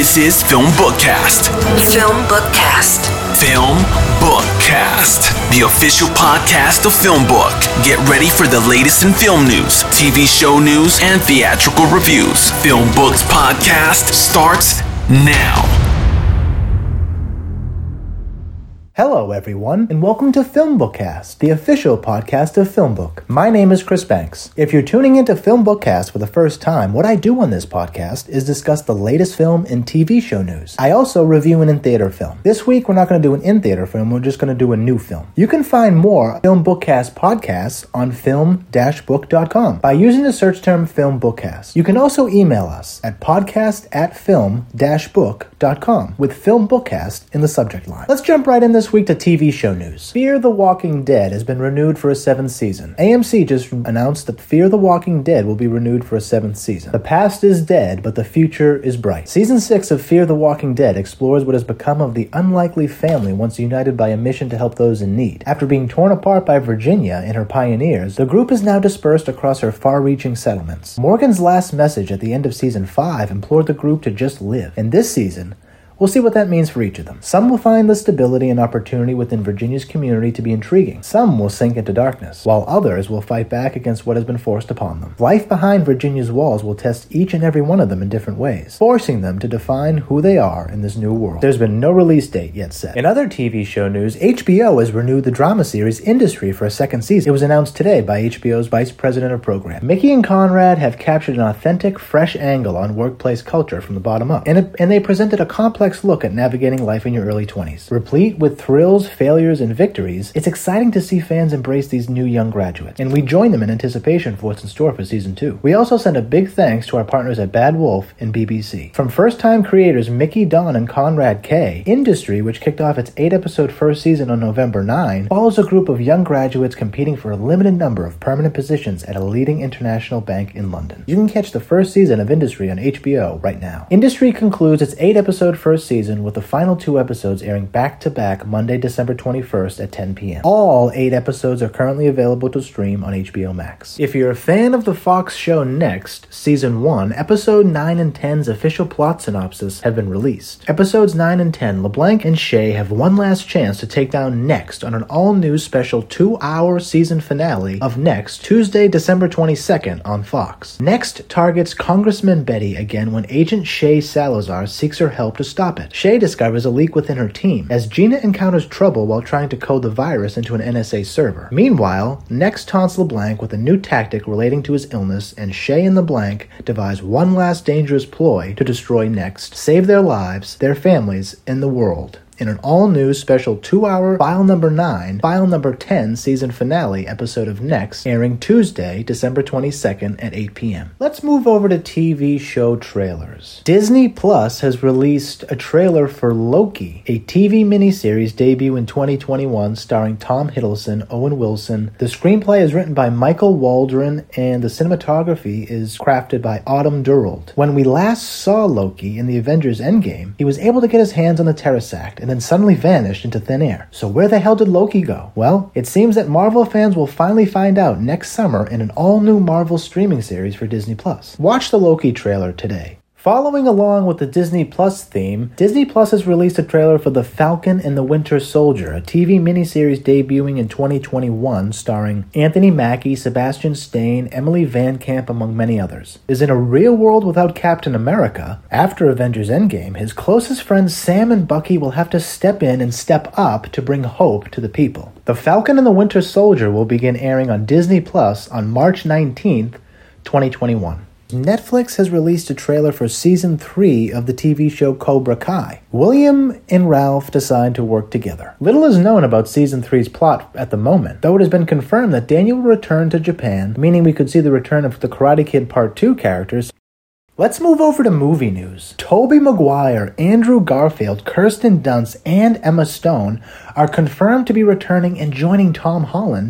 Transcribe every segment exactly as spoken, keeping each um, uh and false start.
This is Film Bookcast. Film Bookcast. Film Bookcast, the official podcast of Film Book. Get ready for the latest in film news, T V show news, and theatrical reviews. Film Book's podcast starts now. Hello, everyone, and welcome to Film Bookcast, the official podcast of Film Book. My name is Chris Banks. If you're tuning into Film Bookcast for the first time, what I do on this podcast is discuss the latest film and T V show news. I also review an in-theater film. This week, we're not going to do an in-theater film, we're just going to do a new film. You can find more Film Bookcast podcasts on film dash book dot com by using the search term Film Bookcast. You can also email us at podcast at film dash book dot com with Film Bookcast in the subject line. Let's jump right in this week to T V show news. Fear the Walking Dead has been renewed for a seventh season. A M C just announced that Fear the Walking Dead will be renewed for a seventh season. The past is dead, but the future is bright. Season six of Fear the Walking Dead explores what has become of the unlikely family once united by a mission to help those in need. After being torn apart by Virginia and her pioneers, the group is now dispersed across her far-reaching settlements. Morgan's last message at the end of season five implored the group to just live. In this season, we'll see what that means for each of them. Some will find the stability and opportunity within Virginia's community to be intriguing. Some will sink into darkness, while others will fight back against what has been forced upon them. Life behind Virginia's walls will test each and every one of them in different ways, forcing them to define who they are in this new world. There's been no release date yet set. In other T V show news, H B O has renewed the drama series Industry for a second season. It was announced today by H B O's Vice President of Program. Mickey and Conrad have captured an authentic, fresh angle on workplace culture from the bottom up, and, it, and they presented a complex look at navigating life in your early twenties. Replete with thrills, failures, and victories, it's exciting to see fans embrace these new young graduates, and we join them in anticipation for what's in store for season two. We also send a big thanks to our partners at Bad Wolf and B B C. From first-time creators Mickey Don and Conrad K, Industry, which kicked off its eight-episode first season on November ninth, follows a group of young graduates competing for a limited number of permanent positions at a leading international bank in London. You can catch the first season of Industry on H B O right now. Industry concludes its eight-episode first season with the final two episodes airing back-to-back Monday, December twenty-first at ten p.m. All eight episodes are currently available to stream on H B O Max. If you're a fan of the Fox show Next, Season one, Episode nine and ten's official plot synopsis have been released. Episodes nine and ten, LeBlanc and Shay have one last chance to take down Next on an all-new special two-hour season finale of Next, Tuesday, December twenty-second on Fox. Next targets Congressman Betty again when Agent Shay Salazar seeks her help to stop it. Shay discovers a leak within her team as Gina encounters trouble while trying to code the virus into an N S A server. Meanwhile, Next taunts LeBlanc with a new tactic relating to his illness, and Shay and LeBlanc devise one last dangerous ploy to destroy Next, save their lives, their families, and the world in an all-new special two-hour File Number nine, File Number ten season finale episode of Next, airing Tuesday, December twenty-second at eight p.m. Let's move over to T V show trailers. Disney Plus has released a trailer for Loki, a T V miniseries debut in twenty twenty-one starring Tom Hiddleston, Owen Wilson. The screenplay is written by Michael Waldron, and the cinematography is crafted by Autumn Durald. When we last saw Loki in the Avengers Endgame, he was able to get his hands on the Terrasact, and then suddenly vanished into thin air. So where the hell did Loki go? Well, it seems that Marvel fans will finally find out next summer in an all-new Marvel streaming series for Disney Plus. Watch the Loki trailer today. Following along with the Disney Plus theme, Disney Plus has released a trailer for The Falcon and the Winter Soldier, a T V miniseries debuting in twenty twenty-one starring Anthony Mackie, Sebastian Stan, Emily Van Camp, among many others. Is in a real world without Captain America, after Avengers Endgame, his closest friends Sam and Bucky will have to step in and step up to bring hope to the people. The Falcon and the Winter Soldier will begin airing on Disney Plus on March nineteenth, twenty twenty-one. Netflix has released a trailer for Season three of the T V show Cobra Kai. William and Ralph decide to work together. Little is known about Season three's plot at the moment, though it has been confirmed that Daniel will return to Japan, meaning we could see the return of the Karate Kid Part two characters. Let's move over to movie news. Tobey Maguire, Andrew Garfield, Kirsten Dunst, and Emma Stone are confirmed to be returning and joining Tom Holland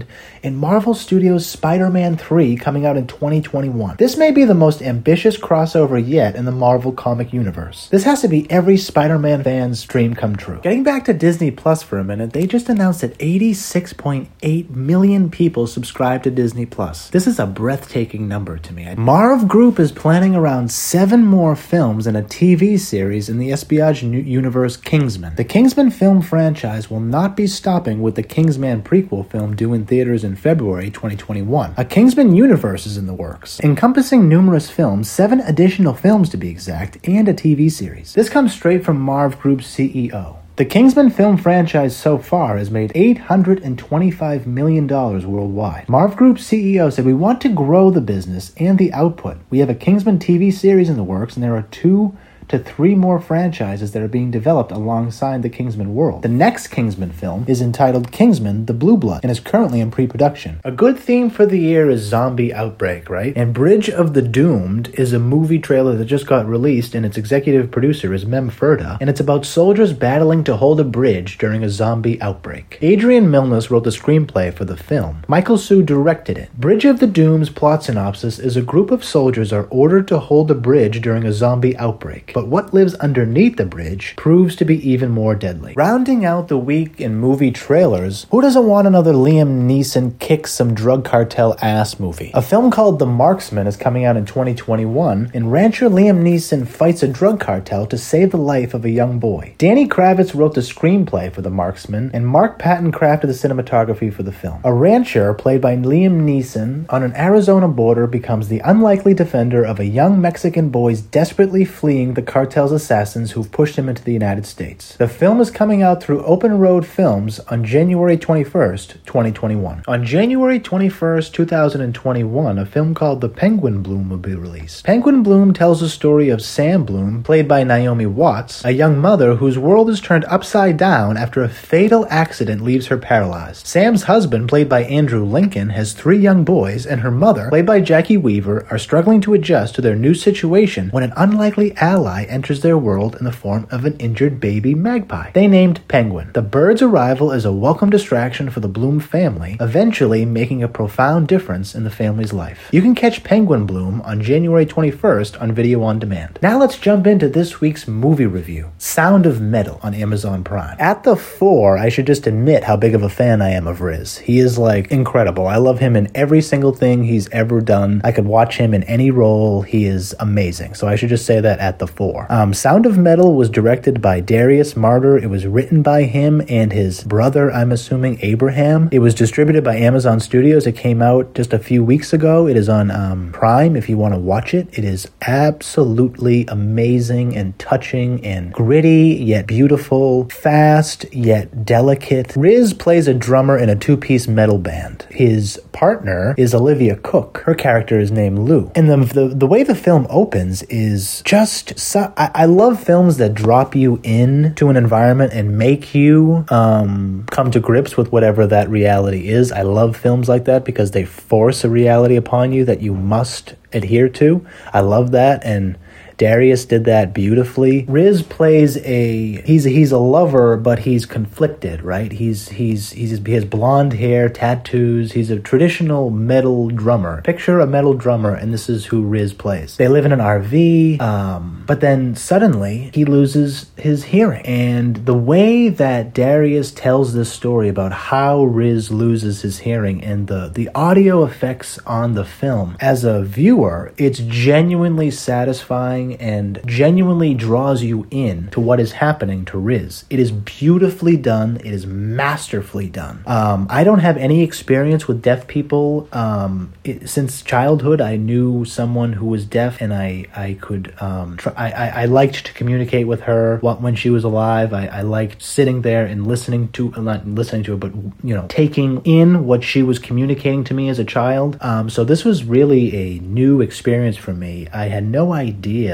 in Marvel Studios' Spider-Man three coming out in twenty twenty-one. This may be the most ambitious crossover yet in the Marvel comic universe. This has to be every Spider-Man fan's dream come true. Getting back to Disney Plus for a minute, they just announced that eighty-six point eight million people subscribe to Disney Plus. This is a breathtaking number to me. Marv Group is planning around seven more films and a T V series in the espionage universe Kingsman. The Kingsman film franchise will not be stopping with the Kingsman prequel film due in theaters in February twenty twenty-one. A Kingsman universe is in the works, encompassing numerous films, seven additional films to be exact, and a T V series. This comes straight from Marv Group's C E O. The Kingsman film franchise so far has made eight hundred twenty-five million dollars worldwide. Marv Group's C E O said, "We want to grow the business and the output. We have a Kingsman T V series in the works, and there are two to three more franchises that are being developed alongside the Kingsman world. The next Kingsman film is entitled Kingsman: The Blue Blood and is currently in pre-production." A good theme for the year is zombie outbreak, right? And Bridge of the Doomed is a movie trailer that just got released, and its executive producer is Mem Furda, and it's about soldiers battling to hold a bridge during a zombie outbreak. Adrian Milnes wrote the screenplay for the film. Michael Su directed it. Bridge of the Doom's plot synopsis is a group of soldiers are ordered to hold a bridge during a zombie outbreak. But what lives underneath the bridge proves to be even more deadly. Rounding out the week in movie trailers, who doesn't want another Liam Neeson kick some drug cartel ass movie? A film called The Marksman is coming out in twenty twenty-one, and rancher Liam Neeson fights a drug cartel to save the life of a young boy. Danny Kravitz wrote the screenplay for The Marksman, and Mark Patton crafted the cinematography for the film. A rancher, played by Liam Neeson, on an Arizona border becomes the unlikely defender of a young Mexican boy desperately fleeing the cartel's assassins who've pushed him into the United States. The film is coming out through Open Road Films on January twenty-first, twenty twenty-one. On January twenty-first, twenty twenty-one, a film called The Penguin Bloom will be released. Penguin Bloom tells the story of Sam Bloom, played by Naomi Watts, a young mother whose world is turned upside down after a fatal accident leaves her paralyzed. Sam's husband, played by Andrew Lincoln, has three young boys, and her mother, played by Jackie Weaver, are struggling to adjust to their new situation when an unlikely ally enters their world in the form of an injured baby magpie they named Penguin. The bird's arrival is a welcome distraction for the Bloom family, eventually making a profound difference in the family's life. You can catch Penguin Bloom on January twenty-first on video on demand. Now let's jump into this week's movie review, Sound of Metal on Amazon Prime. At the four, I should just admit how big of a fan I am of Riz. He is like incredible. I love him in every single thing he's ever done. I could watch him in any role. He is amazing. So I should just say that at the four. Um, Sound of Metal was directed by Darius Marder. It was written by him and his brother, I'm assuming, Abraham. It was distributed by Amazon Studios. It came out just a few weeks ago. It is on um, Prime if you want to watch it. It is absolutely amazing and touching and gritty yet beautiful, fast yet delicate. Riz plays a drummer in a two-piece metal band. His partner is Olivia Cook. Her character is named Lou. And the the, the way the film opens is just so, I, I love films that drop you into an environment and make you um, come to grips with whatever that reality is. I love films like that because they force a reality upon you that you must adhere to. I love that, and Darius did that beautifully. Riz plays a he's a, he's a lover, but he's conflicted, right? He's he's he's he has blonde hair, tattoos. He's a traditional metal drummer. Picture a metal drummer, and this is who Riz plays. They live in an R V, um, but then suddenly he loses his hearing. And the way that Darius tells this story about how Riz loses his hearing and the the audio effects on the film, as a viewer, it's genuinely satisfying and genuinely draws you in to what is happening to Riz. It is beautifully done. It is masterfully done. Um, I don't have any experience with deaf people. Um, it, since childhood, I knew someone who was deaf, and I I could um, try, I, I I liked to communicate with her when she was alive. I, I liked sitting there and listening to not listening to her, but you know, taking in what she was communicating to me as a child. Um, so this was really a new experience for me. I had no idea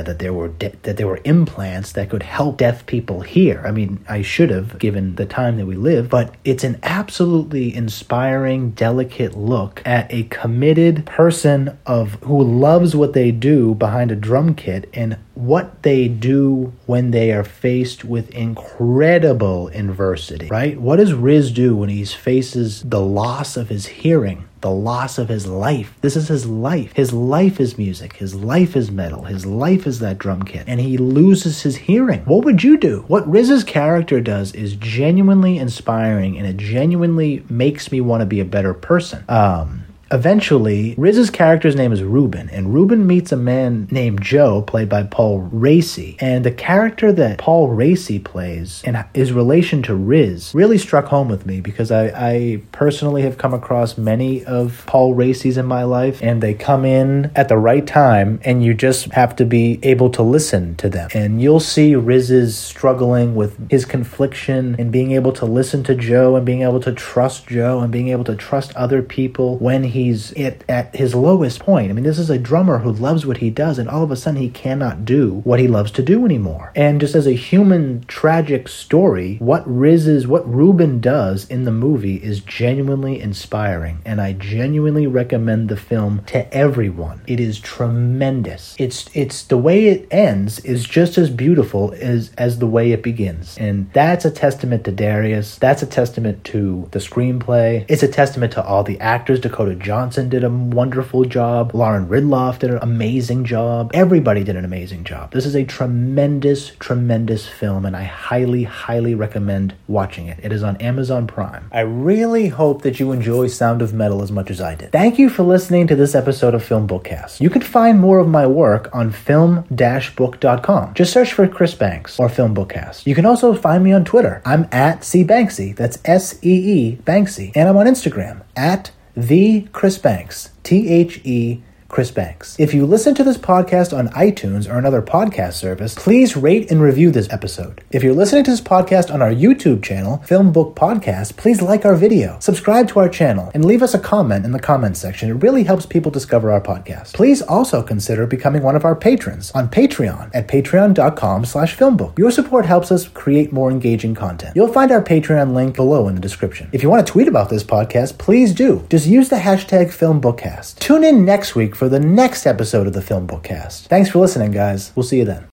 idea that there were de- that there were implants that could help deaf people hear. I mean, I should have, given the time that we live, but it's an absolutely inspiring, delicate look at a committed person of who loves what they do behind a drum kit and what they do when they are faced with incredible adversity, right? What does Riz do when he faces the loss of his hearing, the loss of his life? This is his life. His life is music. His life is metal. His life is that drum kit. And he loses his hearing. What would you do? What Riz's character does is genuinely inspiring, and it genuinely makes me want to be a better person. Um... Eventually, Riz's character's name is Ruben, and Ruben meets a man named Joe, played by Paul Raci. And the character that Paul Raci plays and his relation to Riz really struck home with me, because I, I personally have come across many of Paul Raci's in my life, and they come in at the right time, and you just have to be able to listen to them. And you'll see Riz's struggling with his confliction and being able to listen to Joe and being able to trust Joe and being able to trust other people when he He's at, at his lowest point. I mean, this is a drummer who loves what he does, and all of a sudden he cannot do what he loves to do anymore. And just as a human tragic story, what Riz is, what Ruben does in the movie is genuinely inspiring, and I genuinely recommend the film to everyone. It is tremendous. It's it's the way it ends is just as beautiful as as the way it begins, and that's a testament to Darius. That's a testament to the screenplay. It's a testament to all the actors. Dakota Johnson did a wonderful job. Lauren Ridloff did an amazing job. Everybody did an amazing job. This is a tremendous, tremendous film, and I highly, highly recommend watching it. It is on Amazon Prime. I really hope that you enjoy Sound of Metal as much as I did. Thank you for listening to this episode of Film Bookcast. You can find more of my work on film dash book dot com. Just search for Chris Banks or Film Bookcast. You can also find me on Twitter. I'm at C Banksy. That's S E E Banksy. And I'm on Instagram at The Chris Banks, T H E Chris Banks. If you listen to this podcast on iTunes or another podcast service, please rate and review this episode. If you're listening to this podcast on our YouTube channel, Film Book Podcast, please like our video, subscribe to our channel, and leave us a comment in the comments section. It really helps people discover our podcast. Please also consider becoming one of our patrons on Patreon at patreon dot com slash filmbook. Your support helps us create more engaging content. You'll find our Patreon link below in the description. If you want to tweet about this podcast, please do. Just use the hashtag FilmBookcast. Tune in next week for the next episode of the Film Bookcast. Thanks for listening, guys. We'll see you then.